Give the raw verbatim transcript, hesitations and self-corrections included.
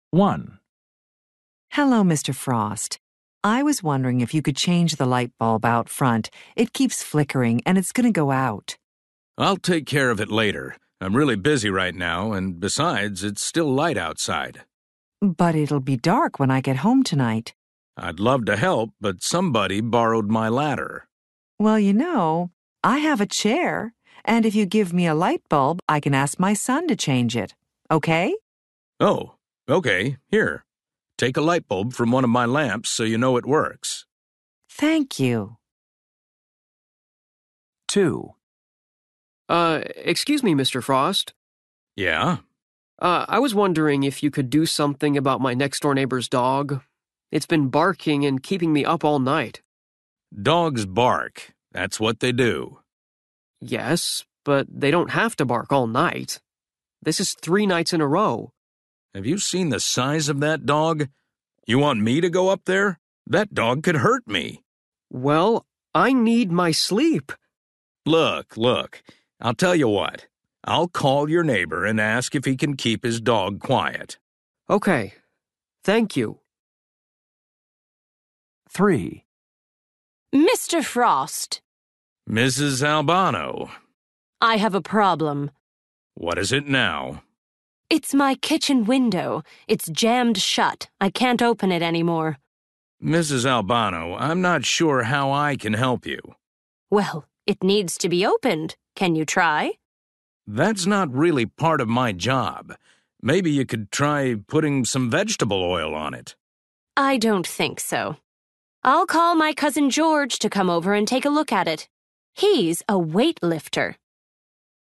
one. Hello, Mister Frost. I was wondering if you could change the light bulb out front. It keeps flickering and it's going to go out. I'll take care of it later. I'm really busy right now, and besides, it's still light outside. But it'll be dark when I get home tonight. I'd love to help, but somebody borrowed my ladder. Well, you know, I have a chair, and if you give me a light bulb, I can ask my son to change it. Okay? Oh, okay, here. Take a light bulb from one of my lamps so you know it works. Thank you. two. Uh, excuse me, Mister Frost. Yeah? Uh, I was wondering if you could do something about my next-door neighbor's dog. It's been barking and keeping me up all night. Dogs bark. That's what they do. Yes, but they don't have to bark all night. This is three nights in a row. Have you seen the size of that dog? You want me to go up there? That dog could hurt me. Well, I need my sleep. Look, look, I'll tell you what. I'll call your neighbor and ask if he can keep his dog quiet. Okay, thank you. three. Mister Frost, Missus Albano, I have a problem. what is it now? It's my kitchen window. It's jammed shut. I can't open it anymore. Missus Albano, I'm not sure how I can help you. Well, it needs to be opened. Can you try? That's not really part of my job. Maybe you could try putting some vegetable oil on it. I don't think so. I'll call my cousin George to come over and take a look at it. He's a weightlifter.